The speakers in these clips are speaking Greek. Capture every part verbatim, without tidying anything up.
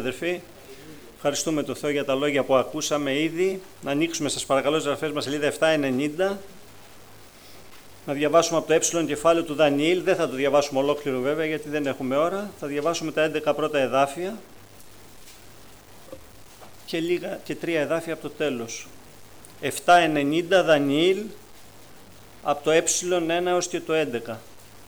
αδερφοί. Ευχαριστούμε τον Θεό για τα λόγια που ακούσαμε ήδη. Να ανοίξουμε σας παρακαλώ τις γραφές μας σελίδα επτακόσια ενενήντα. Να διαβάσουμε από το ε κεφάλαιο του Δανιήλ. Δεν θα το διαβάσουμε ολόκληρο βέβαια γιατί δεν έχουμε ώρα. Θα διαβάσουμε τα έντεκα πρώτα εδάφια και, λίγα, και τρία εδάφια από το τέλος. επτακόσια ενενήντα Δανιήλ από το ε ένα έως και το έντεκα.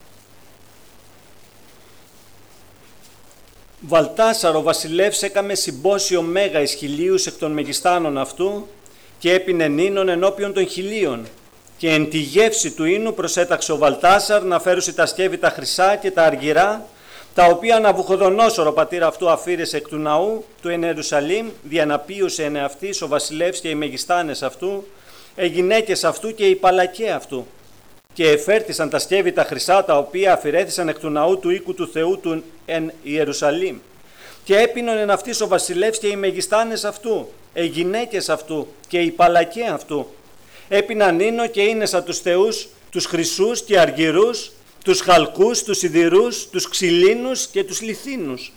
Βαλτάσαρ ο βασιλεύς έκαμε συμπόσιο μέγα εις χιλίους εκ των μεγιστάνων αυτού και έπινε ίνων ενώπιον των χιλίων. Και εν τη γεύση του ίνου προσέταξε ο Βαλτάσαρ να φέρουσι τα σκεύη τα χρυσά και τα αργυρά, τα οποία Ναβουχοδονόσορ ο πατήρ αυτού αφήρεσε εκ του ναού του εν Ιερουσαλήμ, διαναπίουσε εν εαυτής ο βασιλεύς και οι μεγιστάνες αυτού, οι γυναίκες αυτού και οι παλακέ αυτού. Και εφέρθησαν τα σκεύη τα χρυσά, τα οποία αφηρέθησαν εκ του ναού του οίκου του Θεού του εν Ιερουσαλήμ. Και έπινον εν αυτής ο βασιλεύς και οι μεγιστάνες αυτού, οι γυναίκες αυτού και οι παλακέ αυτού. Έπιναν ίνο και ίνεσα τους θεούς, τους χρυσούς και αργυρούς, τους χαλκούς, τους σιδηρούς, τους ξυλίνους και τους λιθίνους.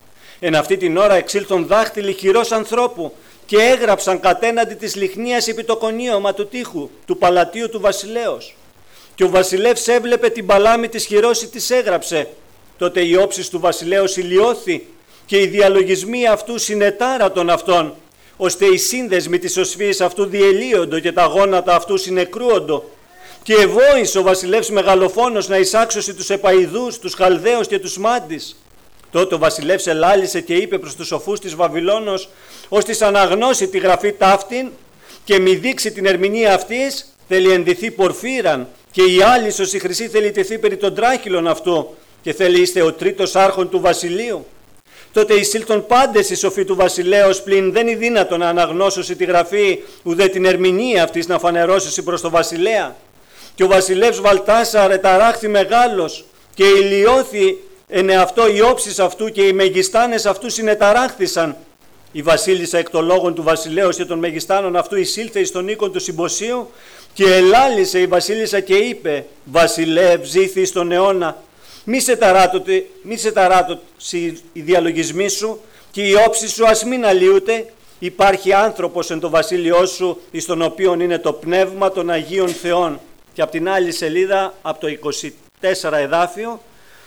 Εν αυτή την ώρα εξήλθον δάχτυλοι χειρός ανθρώπου και έγραψαν κατέναντι της λιχνίας επί το κονίωμα του τείχου, του παλατίου του βασιλέως. Και ο βασιλεύς έβλεπε την παλάμη της χειρός ή της έγραψε. Τότε οι όψεις του βασιλέως ηλιώθη και οι διαλογισμοί αυτού συνετάρατον αυτών, ώστε οι σύνδεσμοι της οσφύης αυτού διελύοντο και τα γόνατα αυτού συνεκρούοντο. Και ευόησε ο βασιλεύς μεγαλοφόνος να εισάξωσει τους επαϊδούς, τους Χαλδαίους και τους Μάντις. Τότε ο βασιλεύς ελάλησε και είπε προς τους σοφούς της Βαβυλώνος, ώστε αναγνώσει τη γραφή ταύτην και μη δείξει την ερμηνεία αυτής, θέλει ενδυθεί πορφύραν, και η άλυσος η χρυσή θέλει τεθεί περί των τράχυλων αυτού, και θέλει είστε ο τρίτος άρχον του βασιλείου. Τότε εισήλθον πάντες οι σοφοί του βασιλέως, πλην δεν είναι δύνατο να αναγνώσωση τη γραφή, ουδέ την ερμηνεία αυτής να φανερώσωση προς το βασιλέα. Και ο βασιλεύς Βαλτάσαρ εταράχθη μεγάλος, και ηλιώθη εν εαυτό οι όψεις αυτού, και οι μεγιστάνες αυτού συνεταράχθησαν. Η βασίλισσα εκ των λόγων του βασιλέως και των μεγιστάνων αυτού εισήλθε εις τον οίκον του συμποσίου, και ελάλησε η βασίλισσα και είπε: Βασιλεύ, ζήθη στον αιώνα, μη σε ταράτωτη, μη σε ταράτωσει οι διαλογισμοί σου, και οι όψεις σου ας μην αλλοιούται. Υπάρχει άνθρωπος εν το βασίλειό σου, εις τον οποίον είναι το πνεύμα των Αγίων Θεών. Και από την άλλη σελίδα, από το είκοσι τέσσερα εδάφιο,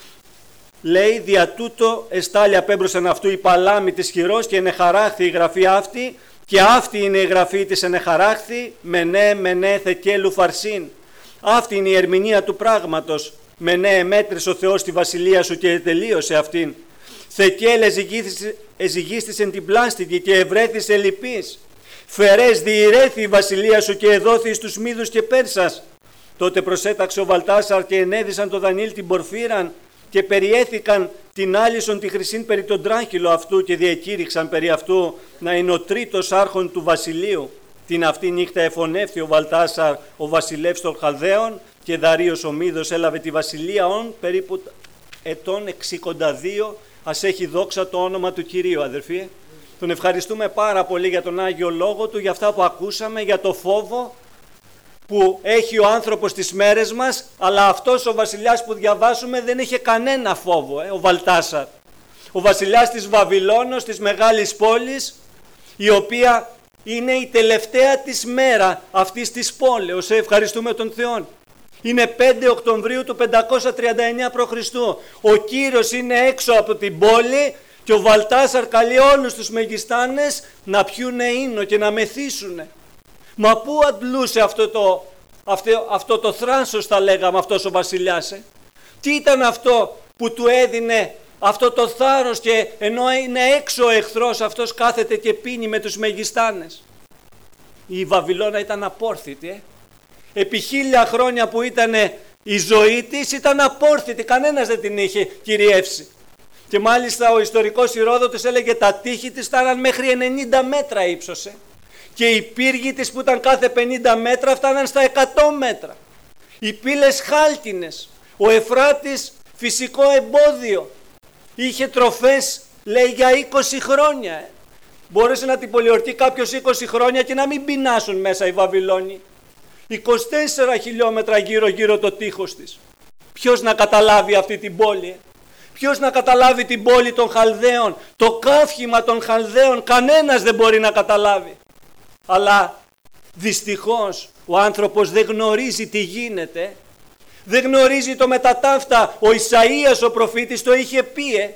λέει: Δια τούτο εστάλει απέμπροσεν αυτού η παλάμη της χειρός, και ενεχαράχθη η γραφή αυτή, και αυτή είναι η γραφή της ενεχαράχθη, μενέ μενέ θεκέλου φαρσίν. Αυτή είναι η ερμηνεία του πράγματος. Μενέ εμέτρησε ο Θεός τη βασιλεία σου και τελείωσε αυτήν. Θεκέλ εζυγίστησεν την πλάστικη και ευρέθησε λυπής. Φερές διηρέθη η βασιλεία σου και εδόθη στους Μίδους και Πέρσας. Τότε προσέταξε ο Βαλτάσαρ και ενέδυσαν το Δανιήλ την πορφύραν, και περιέθηκαν την άλυσον τη χρυσήν περί τον τράχυλο αυτού, και διεκήρυξαν περί αυτού να είναι ο τρίτος άρχον του βασιλείου. Την αυτή νύχτα εφωνεύθη ο Βαλτάσαρ ο βασιλεύς των Χαλδαίων, και Δαρείος ο Μίδος έλαβε τη βασιλεία ον περίπου ετών εξήντα δύο. Ας έχει δόξα το όνομα του Κυρίου, αδερφοί. Τον ευχαριστούμε πάρα πολύ για τον Άγιο Λόγο του, για αυτά που ακούσαμε, για το φόβο που έχει ο άνθρωπος τις μέρες μας, αλλά αυτός ο βασιλιάς που διαβάσουμε δεν είχε κανένα φόβο, ε, ο Βαλτάσαρ. Ο βασιλιάς της Βαβυλώνος, της μεγάλης πόλης, η οποία είναι η τελευταία της μέρα αυτής της πόλεως. Ε, ευχαριστούμε τον Θεό. Είναι πέντε Οκτωβρίου του πεντακόσια τριάντα εννέα προ Χριστού. Ο Κύριος είναι έξω από την πόλη και ο Βαλτάσαρ καλεί όλους τους μεγιστάνες να πιούνε ίνο και να μεθύσουνε. Μα πού αντλούσε αυτό το, αυτό, αυτό το θράσος, θα λέγαμε, αυτός ο βασιλιάς. Ε? Τι ήταν αυτό που του έδινε αυτό το θάρρος, και ενώ είναι έξω ο εχθρός, αυτός κάθεται και πίνει με τους μεγιστάνες. Η Βαβυλώνα ήταν απόρθητη. Ε? Επί χίλια χρόνια που ήταν η ζωή της ήταν απόρθητη, κανένας δεν την είχε κυριεύσει. Και μάλιστα ο ιστορικός Ηρόδοτος έλεγε τα τείχη της φτάναν μέχρι ενενήντα μέτρα ύψωσε. Και οι πύργοι της που ήταν κάθε πενήντα μέτρα φτάναν στα εκατό μέτρα. Οι πύλες χάλκινες, ο Εφράτης φυσικό εμπόδιο. Είχε τροφές, λέει, για είκοσι χρόνια. Ε. Μπόρεσε να την πολιορτεί κάποιος είκοσι χρόνια και να μην πεινάσουν μέσα οι Βαβυλώνοι. είκοσι τέσσερα χιλιόμετρα γύρω γύρω το τείχος της. Ποιος να καταλάβει αυτή την πόλη. Ε. Ποιος να καταλάβει την πόλη των Χαλδαίων, το καύχημα των Χαλδαίων? Κανένας δεν μπορεί να καταλάβει. Αλλά δυστυχώς ο άνθρωπος δεν γνωρίζει τι γίνεται. Δεν γνωρίζει το μετατάφτα. Ο Ισαΐας ο προφήτης το είχε πει. Ε.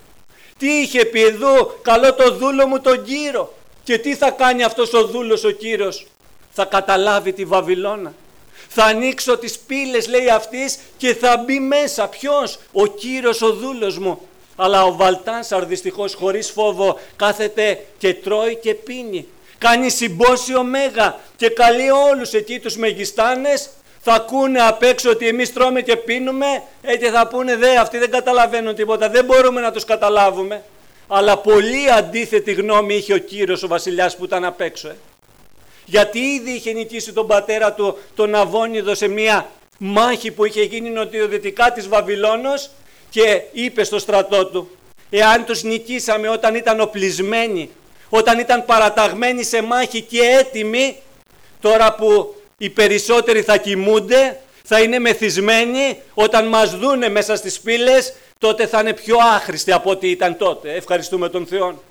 Τι είχε πει? Εδώ καλώ το δούλο μου τον Κύρο. Και τι θα κάνει αυτός ο δούλος ο Κύρος? Θα καταλάβει τη Βαβυλώνα. Θα ανοίξω τις πύλες, λέει αυτής, και θα μπει μέσα. Ποιος? Ο Κύρος ο δούλος μου. Αλλά ο Βαλτάσαρ δυστυχώς χωρίς φόβο κάθεται και τρώει και πίνει. Κάνει συμπόσιο μέγα και καλεί όλους εκεί τους μεγιστάνες. Θα ακούνε απ' έξω ότι εμείς τρώμε και πίνουμε, ε, και θα πούνε δε αυτοί δεν καταλαβαίνουν τίποτα, δεν μπορούμε να τους καταλάβουμε. Αλλά πολύ αντίθετη γνώμη είχε ο Κύρος ο βασιλιάς που ήταν απ' έξω. Ε. Γιατί ήδη είχε νικήσει τον πατέρα του, τον Αβώνιδο, σε μια μάχη που είχε γίνει νοτιοδυτικά της Βαβυλώνος, και είπε στο στρατό του: εάν τους νικήσαμε όταν ήταν οπλισμένοι, όταν ήταν παραταγμένοι σε μάχη και έτοιμοι, τώρα που οι περισσότεροι θα κοιμούνται, θα είναι μεθυσμένοι, όταν μας δούνε μέσα στις πύλες, τότε θα είναι πιο άχρηστοι από ό,τι ήταν τότε. Ευχαριστούμε τον Θεό.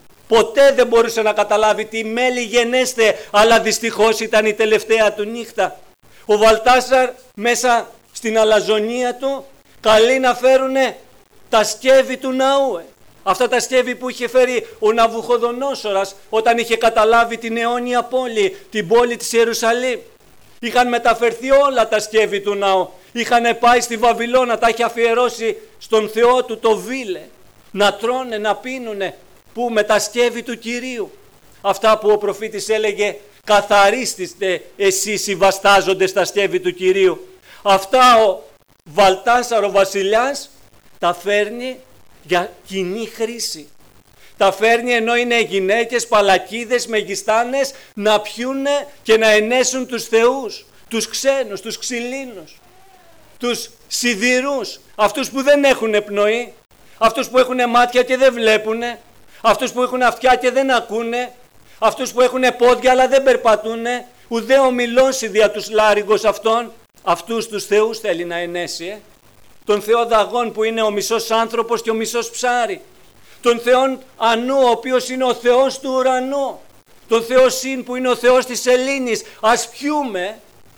Ποτέ δεν μπορούσε να καταλάβει τι μέλη γενέστε, αλλά δυστυχώς ήταν η τελευταία του νύχτα. Ο Βαλτάσαρ μέσα στην αλαζονία του καλεί να φέρουνε τα σκεύη του ναού. Αυτά τα σκεύη που είχε φέρει ο Ναβουχοδονόσορας όταν είχε καταλάβει την αιώνια πόλη, την πόλη της Ιερουσαλήμ. Είχαν μεταφερθεί όλα τα σκεύη του ναού. Είχαν πάει στη Βαβυλώνα, τα είχε αφιερώσει στον Θεό του το Βίλε. Να τρώνε, να πίνουνε, που με τα σκεύη του Κυρίου. Αυτά που ο προφήτης έλεγε: καθαρίστηστε εσείς οι βαστάζοντες στα σκεύη του Κυρίου. Αυτά ο Βαλτάσαρ ο βασιλιάς τα φέρνει για κοινή χρήση. Τα φέρνει ενώ είναι γυναίκες, παλακίδες, μεγιστάνες, να πιούνε και να ενέσουν τους θεούς, τους ξένους, τους ξυλίνους, τους σιδηρούς, αυτούς που δεν έχουν πνοή, αυτούς που έχουν μάτια και δεν βλέπουνε, αυτούς που έχουν αυτιά και δεν ακούνε, αυτούς που έχουν πόδια αλλά δεν περπατούνε, ουδέ ομιλώσει δια τους λάρυγγος αυτών. Αυτούς τους θεούς θέλει να ενέσει. Ε. Τον Θεό Δαγών που είναι ο μισός άνθρωπος και ο μισός ψάρι. Τον Θεόν Ανού ο οποίος είναι ο Θεός του ουρανού. Τον Θεό Συν που είναι ο Θεός της Σελήνης. Ας πιούμε.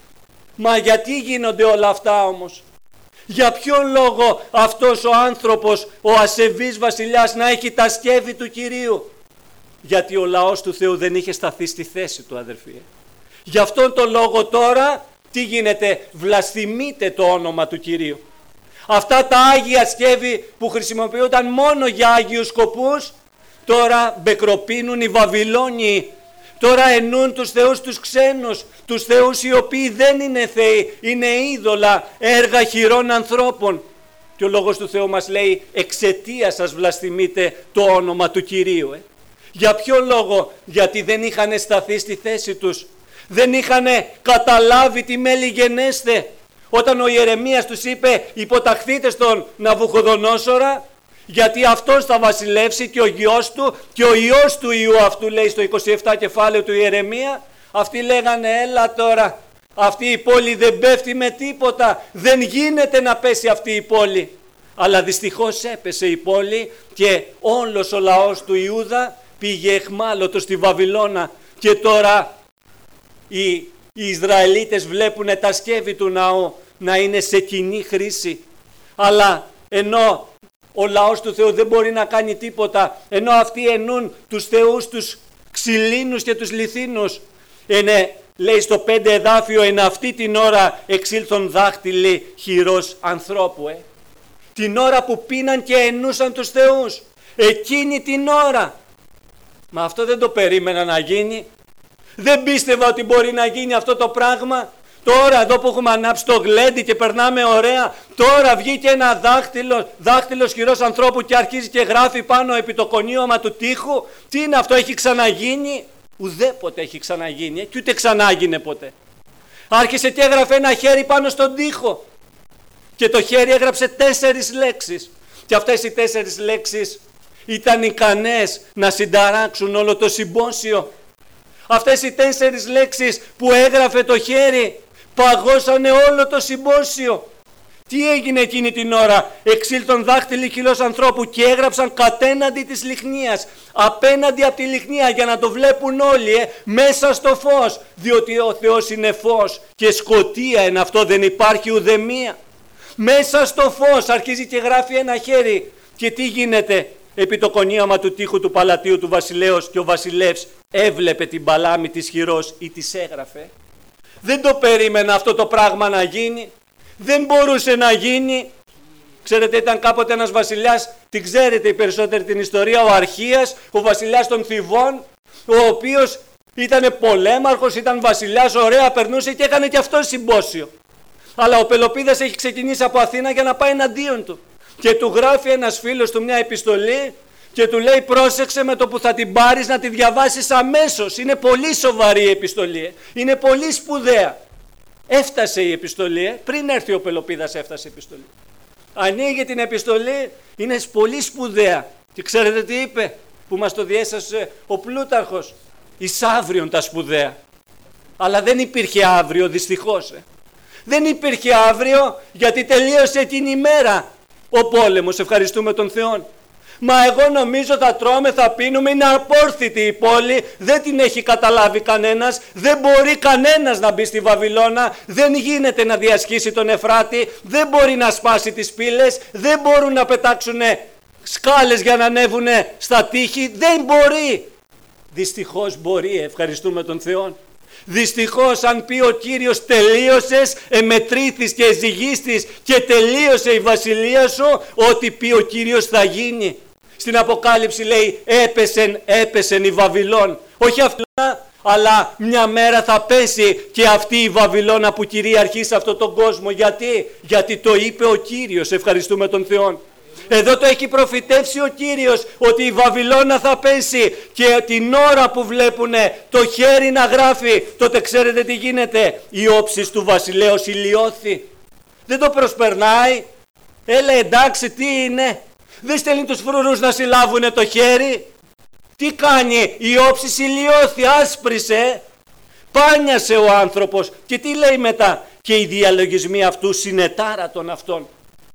Μα γιατί γίνονται όλα αυτά όμως? Για ποιον λόγο αυτός ο άνθρωπος, ο ασεβής βασιλιάς, να έχει τα σκεύη του Κυρίου? Γιατί ο λαός του Θεού δεν είχε σταθεί στη θέση του, αδερφοί. Γι' αυτόν τον λόγο τώρα τι γίνεται? Βλασφημείται το όνομα του Κυρίου. Αυτά τα άγια σκεύη που χρησιμοποιούνταν μόνο για άγιους σκοπούς, τώρα μπεκροπίνουν οι Βαβυλώνιοι. Τώρα ενούν τους θεούς τους ξένους, τους θεούς οι οποίοι δεν είναι θεοί, είναι είδωλα, έργα χειρών ανθρώπων. Και ο Λόγος του Θεού μας λέει: εξαιτίας σας βλασφημείτε το όνομα του Κυρίου. Ε. Για ποιο λόγο? Γιατί δεν είχαν σταθεί στη θέση τους. Δεν είχαν καταλάβει τι μέλη γενέστε. Όταν ο Ιερεμίας τους είπε: υποταχθείτε στον Ναβουχοδονόσορα, γιατί αυτός θα βασιλεύσει και ο γιος του και ο ιός του ιού αυτού, λέει στο είκοσι επτά κεφάλαιο του Ιερεμία. Αυτοί λέγανε: έλα τώρα, αυτή η πόλη δεν πέφτει με τίποτα, δεν γίνεται να πέσει αυτή η πόλη. Αλλά δυστυχώς έπεσε η πόλη και όλος ο λαός του Ιούδα πήγε εχμάλωτο στη Βαβυλώνα. Και τώρα οι, οι Ισραηλίτες βλέπουν τα σκεύη του ναού να είναι σε κοινή χρήση. Αλλά ενώ ο λαός του Θεού δεν μπορεί να κάνει τίποτα, ενώ αυτοί ενούν τους θεούς, τους ξυλίνους και τους λιθίνους, είναι, λέει στο πέντε εδάφιο, εν αυτή την ώρα εξήλθον δάχτυλοι χειρός ανθρώπου. Ε. Την ώρα που πίναν και ενούσαν τους θεούς, εκείνη την ώρα. Μα αυτό δεν το περίμενα να γίνει. Δεν πίστευα ότι μπορεί να γίνει αυτό το πράγμα. Τώρα εδώ που έχουμε ανάψει το γλέντι και περνάμε ωραία, τώρα βγήκε ένα δάχτυλο, δάχτυλος χειρός ανθρώπου και αρχίζει και γράφει πάνω επί το κονίωμα του τοίχου. Τι είναι αυτό? Έχει ξαναγίνει? Ουδέποτε έχει ξαναγίνει και ούτε ξανάγινε ποτέ. Άρχισε και έγραφε ένα χέρι πάνω στον τοίχο και το χέρι έγραψε τέσσερις λέξεις και αυτές οι τέσσερις λέξεις ήταν ικανές να συνταράξουν όλο το συμπόσιο. Αυτές οι τέσσερις λέξεις που έγραφε το χέρι παγώσανε όλο το συμπόσιο Τι έγινε εκείνη την ώρα? Εξήλθον δάχτυλοι χιλός ανθρώπου και έγραψαν κατέναντι της λιχνίας, απέναντι από τη λιχνία, για να το βλέπουν όλοι, ε, μέσα στο φως, διότι ο Θεός είναι φως και σκοτία εν αυτό, δεν υπάρχει ουδεμία. Μέσα στο φως αρχίζει και γράφει ένα χέρι. Και τι γίνεται? Επί το κονίαμα του τοίχου του παλατίου του βασιλέως, και ο βασιλεύς έβλεπε την παλάμη της χειρός ή της έγραφε. Δεν το περίμενα αυτό το πράγμα να γίνει. Δεν μπορούσε να γίνει. Ξέρετε, ήταν κάποτε ένας βασιλιάς, την ξέρετε οι περισσότεροι την ιστορία, ο Αρχίας, ο βασιλιάς των Θηβών, ο οποίος ήταν πολέμαρχος, ήταν βασιλιάς, ωραία περνούσε και έκανε και αυτό συμπόσιο. Αλλά ο Πελοπίδας έχει ξεκινήσει από Αθήνα για να πάει εναντίον του. Και του γράφει ένας φίλος του μια επιστολή και του λέει: πρόσεξε, με το που θα την πάρεις να τη διαβάσεις αμέσως. Είναι πολύ σοβαρή η επιστολή, είναι πολύ σπουδαία. Έφτασε η επιστολή, πριν έρθει ο Πελοπίδας έφτασε η επιστολή. Ανοίγει την επιστολή, είναι πολύ σπουδαία. Και ξέρετε τι είπε, που μας το διέσασε ο Πλούταρχος? Εις αύριον τα σπουδαία. Αλλά δεν υπήρχε αύριο, δυστυχώς. Ε. Δεν υπήρχε αύριο, γιατί τελείωσε εκείνη η μέρα ο πόλεμος, ευχαριστούμε τον Θεό. Μα εγώ νομίζω θα τρώμε, θα πίνουμε, είναι απόρθητη η πόλη, δεν την έχει καταλάβει κανένας, δεν μπορεί κανένας να μπει στη Βαβυλώνα, δεν γίνεται να διασχίσει τον Εφράτη, δεν μπορεί να σπάσει τις πύλες, δεν μπορούν να πετάξουν σκάλες για να ανέβουν στα τείχη, δεν μπορεί. Δυστυχώς μπορεί, ευχαριστούμε τον Θεό. Δυστυχώς, αν πει ο Κύριος τελείωσες, εμετρήθης και εζυγίστης και τελείωσε η βασιλεία σου, ό,τι πει ο Κύριος θα γίνει. Στην Αποκάλυψη λέει έπεσεν, έπεσεν η Βαβυλών. Όχι αυτά, αλλά μια μέρα θα πέσει και αυτή η Βαβυλώνα που κυριαρχεί σε αυτόν τον κόσμο. Γιατί? Γιατί το είπε ο Κύριος, ευχαριστούμε τον Θεό. Εδώ το έχει προφητεύσει ο Κύριος ότι η Βαβυλώνα θα πέσει, και την ώρα που βλέπουνε το χέρι να γράφει, τότε ξέρετε τι γίνεται? Η όψις του βασιλέως ηλιώθη. Δεν το προσπερνάει. Έλα, εντάξει, τι είναι? Δεν στέλνει τους φρουρούς να συλλάβουνε το χέρι. Τι κάνει? Η όψις ηλιώθη, άσπρισε, πάνιασε ο άνθρωπος. Και τι λέει μετά? Και οι διαλογισμοί αυτού συνετάρα των αυτών.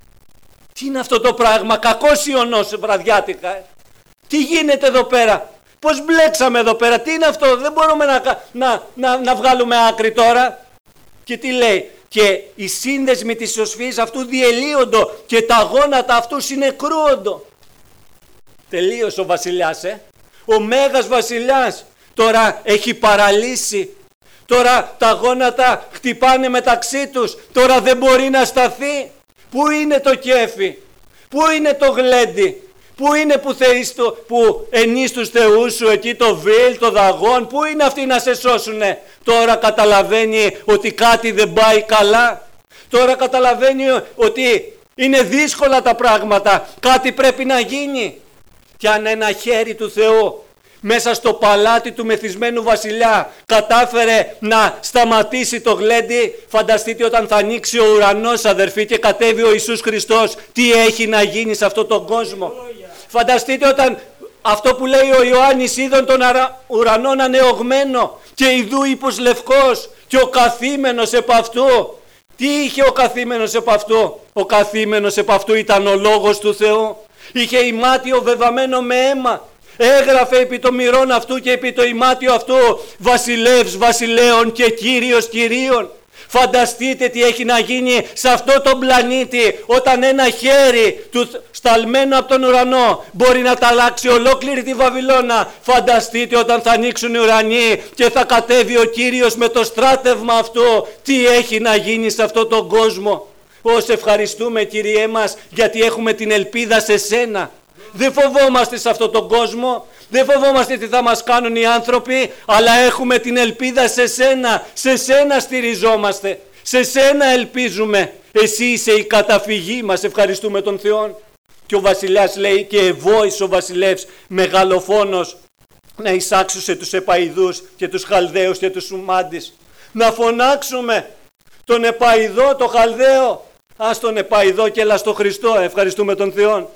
Τι είναι αυτό το πράγμα? Κακός ιονός βραδιάτικα. Ε. Τι γίνεται εδώ πέρα? Πώς μπλέξαμε εδώ πέρα? Τι είναι αυτό? Δεν μπορούμε να, να, να, να βγάλουμε άκρη τώρα. Και τι λέει? Και οι σύνδεσμοι της ισοσφυής αυτού διελύοντο και τα γόνατα αυτού συνεκρούοντο. Τελείωσε ο βασιλιάς, ε. Ο μέγας βασιλιάς τώρα έχει παραλύσει. Τώρα τα γόνατα χτυπάνε μεταξύ τους. Τώρα δεν μπορεί να σταθεί. Πού είναι το κέφι? Πού είναι το γλέντι? Πού είναι που, θεείς το, που ενείς τους θεούς σου εκεί, το Βίλ, το Δαγόν? Πού είναι αυτοί να σε σώσουνε? Τώρα καταλαβαίνει ότι κάτι δεν πάει καλά. Τώρα καταλαβαίνει ότι είναι δύσκολα τα πράγματα. Κάτι πρέπει να γίνει. Και αν ένα χέρι του Θεού μέσα στο παλάτι του μεθυσμένου βασιλιά κατάφερε να σταματήσει το γλέντι, φανταστείτε όταν θα ανοίξει ο ουρανός, αδερφοί, και κατέβει ο Ιησούς Χριστός, τι έχει να γίνει σε αυτόν τον κόσμο. Φανταστείτε όταν αυτό που λέει ο Ιωάννης, είδον τον ουρανόν ανεωγμένο και ιδού ύπος λευκός και ο καθήμενος επ' αυτού. Τι είχε ο καθήμενος επ' αυτού? Ο καθήμενος επ' αυτού ήταν ο Λόγος του Θεού. Είχε ημάτιο βεβαμένο με αίμα. Έγραφε επί το μυρών αυτού και επί το ημάτιο αυτού βασιλεύς βασιλέων και κύριος κυρίων. Φανταστείτε τι έχει να γίνει σε αυτό τον πλανήτη όταν ένα χέρι του σταλμένο από τον ουρανό μπορεί να τα αλλάξει ολόκληρη τη Βαβυλώνα. Φανταστείτε όταν θα ανοίξουν οι ουρανοί και θα κατέβει ο Κύριος με το στράτευμα αυτό, τι έχει να γίνει σε αυτόν τον κόσμο. Ως ευχαριστούμε, Κύριέ μας, γιατί έχουμε την ελπίδα σε Σένα. Δεν φοβόμαστε σε αυτόν τον κόσμο, δεν φοβόμαστε τι θα μας κάνουν οι άνθρωποι, αλλά έχουμε την ελπίδα σε Σένα. Σε Σένα στηριζόμαστε, σε Σένα ελπίζουμε. Εσύ είσαι η καταφυγή μας, ευχαριστούμε τον Θεό. Και ο βασιλιάς λέει, και ευόησε ο βασιλεύς μεγαλοφόνος να εισάξουσε τους Επαϊδούς και τους Χαλδαίους και τους Σουμάντις. Να φωνάξουμε τον Επαϊδό, τον Χαλδαίο. Ας τον Επαϊδό και έλα στο Χριστό, ευχαριστούμε τον Θεό.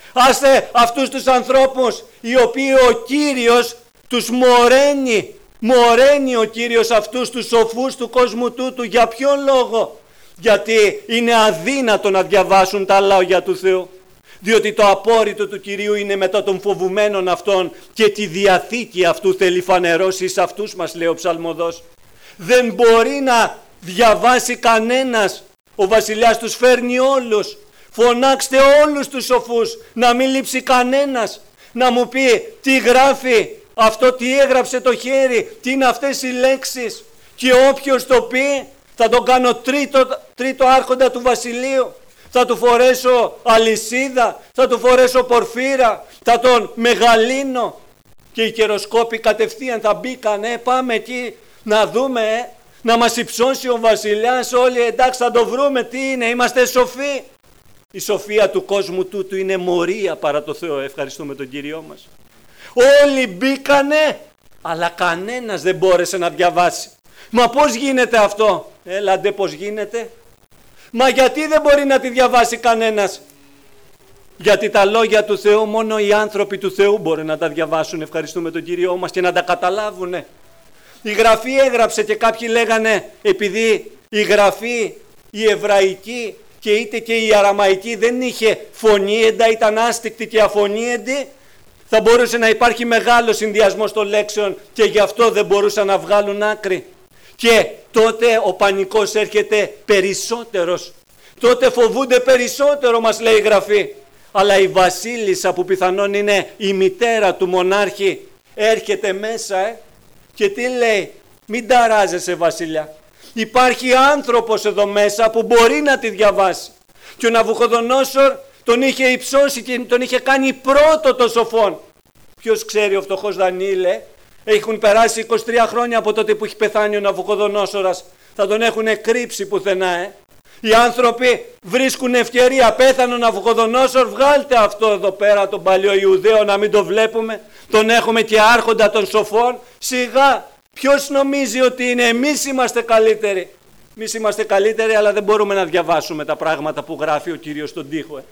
Άστε αυτούς τους ανθρώπους οι οποίοι ο Κύριος τους μοραίνει. Μοραίνει ο Κύριος αυτούς τους σοφούς του κόσμου τούτου. Για ποιον λόγο? Γιατί είναι αδύνατο να διαβάσουν τα λόγια του Θεού. Διότι το απόρριτο του Κυρίου είναι μετά των φοβουμένων αυτών και τη διαθήκη αυτού θέλει φανερώσει εις αυτούς μας, λέει ο ψαλμοδός. Δεν μπορεί να διαβάσει κανένας. Ο βασιλιάς τους φέρνει όλους. Φωνάξτε όλους τους σοφούς, να μην λείψει κανένας. Να μου πει τι γράφει αυτό, τι έγραψε το χέρι, τι είναι αυτές οι λέξεις. Και όποιος το πει θα τον κάνω τρίτο, τρίτο άρχοντα του βασιλείου. Θα του φορέσω αλυσίδα, θα του φορέσω πορφύρα, θα τον μεγαλύνω. Και οι καιροσκόποι κατευθείαν θα μπήκαν, ε, πάμε εκεί να δούμε, ε, να μας υψώσει ο βασιλιάς όλοι, εντάξει θα το βρούμε, τι είναι, είμαστε σοφοί. Η σοφία του κόσμου τούτου είναι μορία παρά το Θεό, ευχαριστούμε τον Κύριό μας. Όλοι μπήκανε, αλλά κανένας δεν μπόρεσε να διαβάσει. Μα πώς γίνεται αυτό, έλατε πώς γίνεται. Μα γιατί δεν μπορεί να τη διαβάσει κανένας. Γιατί τα λόγια του Θεού μόνο οι άνθρωποι του Θεού μπορούν να τα διαβάσουν, ευχαριστούμε τον Κύριό μας, και να τα καταλάβουν. Η Γραφή έγραψε και κάποιοι λέγανε επειδή η Γραφή, η Εβραϊκή και είτε και η Αραμαϊκή δεν είχε φωνήεντα, ήταν άστικτη και αφωνήεντη, θα μπορούσε να υπάρχει μεγάλο συνδυασμός των λέξεων και γι' αυτό δεν μπορούσαν να βγάλουν άκρη. Και τότε ο πανικός έρχεται περισσότερος. Τότε φοβούνται περισσότερο, μας λέει η Γραφή. Αλλά η βασίλισσα που πιθανόν είναι η μητέρα του μονάρχη έρχεται μέσα ε, και τι λέει, μην ταράζεσαι βασιλιά. Υπάρχει άνθρωπος εδώ μέσα που μπορεί να τη διαβάσει. Και ο Ναβουχοδονόσορ τον είχε υψώσει και τον είχε κάνει πρώτο το σοφόν. Ποιος ξέρει, ο φτωχός Δανιήλ, έχουν περάσει είκοσι τρία χρόνια από τότε που έχει πεθάνει ο Ναβουχοδονόσορας. Θα τον έχουν κρύψει πουθενά, ε. Οι άνθρωποι βρίσκουν ευκαιρία. Πέθανε ο Ναβουχοδονόσορ, βγάλτε αυτό εδώ πέρα τον παλιό Ιουδαίο να μην το βλέπουμε. Τον έχουμε και άρχοντα των σοφών. Σιγά, ποιος νομίζει ότι είναι, εμείς είμαστε καλύτεροι. Εμείς είμαστε καλύτεροι, αλλά δεν μπορούμε να διαβάσουμε τα πράγματα που γράφει ο Κύριος στον τοίχο. Ε.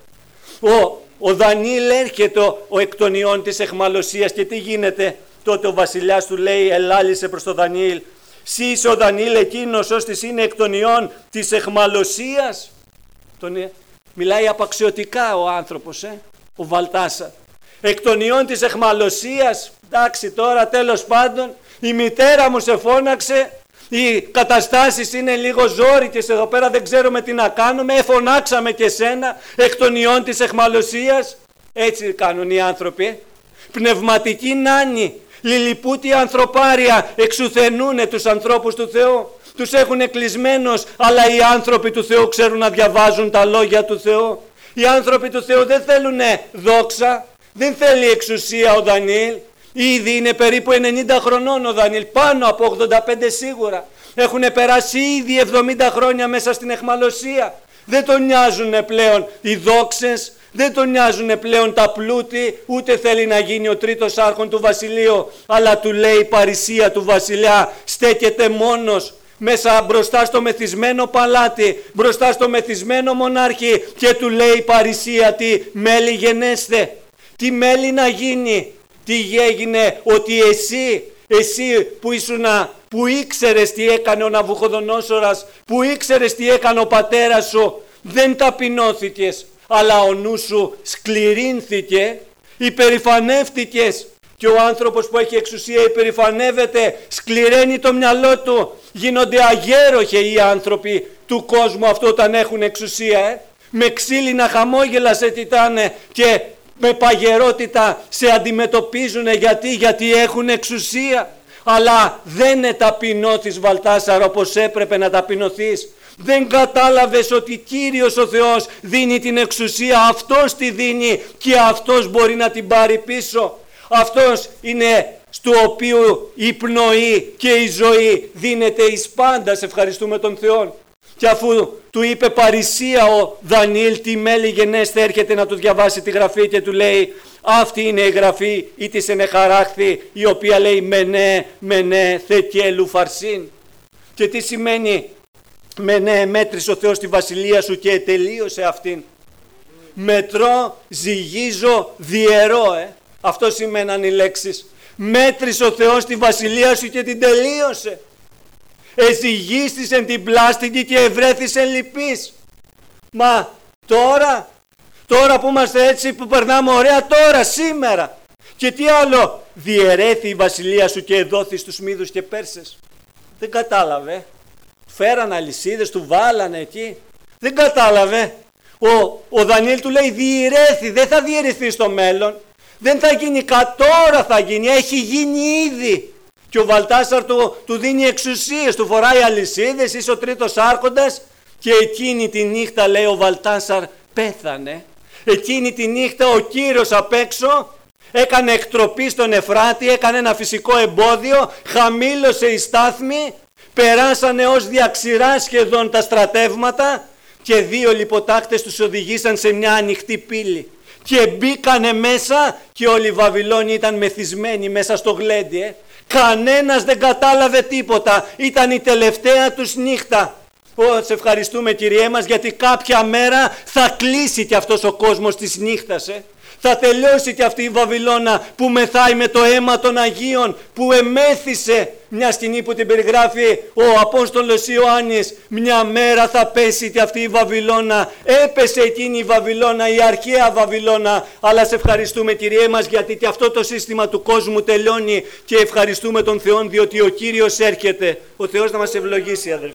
Ο, ο Δανιήλ έρχεται ο, ο εκ των ιών της εχμαλωσίας και τι γίνεται. Τότε ο βασιλιάς του λέει, ελάλησε προς τον Δανιήλ. Συ είσαι ο Δανιήλ εκείνος ώστις είναι εκ των ιών της εχμαλωσίας. Τον, μιλάει απαξιωτικά ο άνθρωπος, ε, ο Βαλτάσαρ. Εκ των ιών της εχμαλωσίας. Εντάξει τώρα τέλος πάντων η μητέρα μου σε φώναξε. Οι καταστάσεις είναι λίγο ζόρικες εδώ πέρα, δεν ξέρουμε τι να κάνουμε. Εφωνάξαμε και σένα εκ των ιών της εχμαλωσίας. Έτσι κάνουν οι άνθρωποι. Πνευματική νάνη. Λιλιπούτη ανθρωπάρια εξουθενούνε τους ανθρώπους του Θεού. Τους έχουν κλεισμένους, αλλά οι άνθρωποι του Θεού ξέρουν να διαβάζουν τα λόγια του Θεού. Οι άνθρωποι του Θεού δεν θέλουν δόξα, δεν θέλει εξουσία ο Δανιήλ. Ήδη είναι περίπου ενενήντα χρονών ο Δανιήλ, πάνω από ογδόντα πέντε σίγουρα. Έχουν περάσει ήδη εβδομήντα χρόνια μέσα στην εχμαλωσία. Δεν τον νοιάζουν πλέον οι δόξες. Δεν τον νοιάζουν πλέον τα πλούτη, ούτε θέλει να γίνει ο τρίτος άρχον του βασιλείου, αλλά του λέει η παρησία του βασιλιά, στέκεται μόνος μέσα μπροστά στο μεθυσμένο παλάτι, μπροστά στο μεθυσμένο μονάρχη και του λέει η παρησία, τι μέλη γενέστε, τι μέλη να γίνει, τι έγινε, ότι εσύ, εσύ που ήσουνα, που ήξερες τι έκανε ο Ναβουχοδονόσορας, που ήξερες τι έκανε ο πατέρας σου, δεν ταπεινώθηκες. Αλλά ο νους σου σκληρύνθηκε, υπερηφανεύτηκες. Και ο άνθρωπος που έχει εξουσία υπερηφανεύεται, σκληραίνει το μυαλό του. Γίνονται αγέροχοι οι άνθρωποι του κόσμου αυτό όταν έχουν εξουσία. Ε. Με ξύλινα χαμόγελα σε τιτάνε και με παγερότητα σε αντιμετωπίζουν. Γιατί, γιατί έχουν εξουσία. Αλλά δεν ταπεινώθης Βαλτάσαρ όπως έπρεπε να ταπεινωθείς. Δεν κατάλαβες ότι Κύριος ο Θεός δίνει την εξουσία, Αυτός τη δίνει και Αυτός μπορεί να την πάρει πίσω. Αυτός είναι στο οποίο η πνοή και η ζωή δίνεται εις πάντας, ευχαριστούμε τον Θεό. Και αφού του είπε παρησία ο Δανιήλ, τι μέλη γενέστε, έρχεται να του διαβάσει τη Γραφή και του λέει, αυτή είναι η Γραφή ή της ενεχαράχθη, η οποία λέει μενέ, μενέ, θεκέλου φαρσίν. Και τι σημαίνει με ναι, μέτρησε ο Θεός τη βασιλεία σου και τελείωσε αυτήν. Μετρώ, ζυγίζω, διαιρώ. Ε. Αυτό σημαίναν οι λέξεις. Μέτρησε ο Θεός τη βασιλεία σου και την τελείωσε. Εζυγίστησεν την πλάστικη και ευρέθησεν λυπής. Μα τώρα, τώρα που είμαστε έτσι, που περνάμε ωραία, τώρα, σήμερα. Και τι άλλο, διαιρέθη η βασιλεία σου και εδόθη στους Μήδους και Πέρσες. Δεν κατάλαβε. Φέραν αλυσίδες, του βάλανε εκεί. Δεν κατάλαβε. Ο, ο Δανιήλ του λέει διαιρέθη, δεν θα διαιρεθεί στο μέλλον. Δεν θα γίνει κα, τώρα θα γίνει, έχει γίνει ήδη. Και ο Βαλτάσαρ του, του δίνει εξουσίες, του φοράει αλυσίδες, είσαι ο τρίτος άρχοντας. Και εκείνη τη νύχτα, λέει, ο Βαλτάσαρ πέθανε. Εκείνη τη νύχτα ο Κύρος απ' έξω έκανε εκτροπή στον Εφράτη, έκανε ένα φυσικό εμπόδιο, χαμήλωσε η στάθμη, περάσανε ως διαξηρά σχεδόν τα στρατεύματα και δύο λιποτάκτες τους οδηγήσαν σε μια ανοιχτή πύλη. Και μπήκανε μέσα και όλοι οι Βαβυλώνοι ήταν μεθυσμένοι μέσα στο γλέντι. Ε. Κανένας δεν κατάλαβε τίποτα, ήταν η τελευταία τους νύχτα. Ω, σε ευχαριστούμε Κυριέ μας, γιατί κάποια μέρα θα κλείσει και αυτός ο κόσμος της νύχτας. Ε. Θα τελειώσει και αυτή η Βαβυλώνα που μεθάει με το αίμα των Αγίων, που εμέθησε. Μια σκηνή που την περιγράφει ο Απόστολος Ιωάννης. Μια μέρα θα πέσει και αυτή η Βαβυλώνα. Έπεσε εκείνη η Βαβυλώνα, η αρχαία Βαβυλώνα. Αλλά σε ευχαριστούμε Κυριέ μας, γιατί και αυτό το σύστημα του κόσμου τελειώνει. Και ευχαριστούμε τον Θεό, διότι ο Κύριος έρχεται. Ο Θεός να μας ευλογήσει, αδελφοί.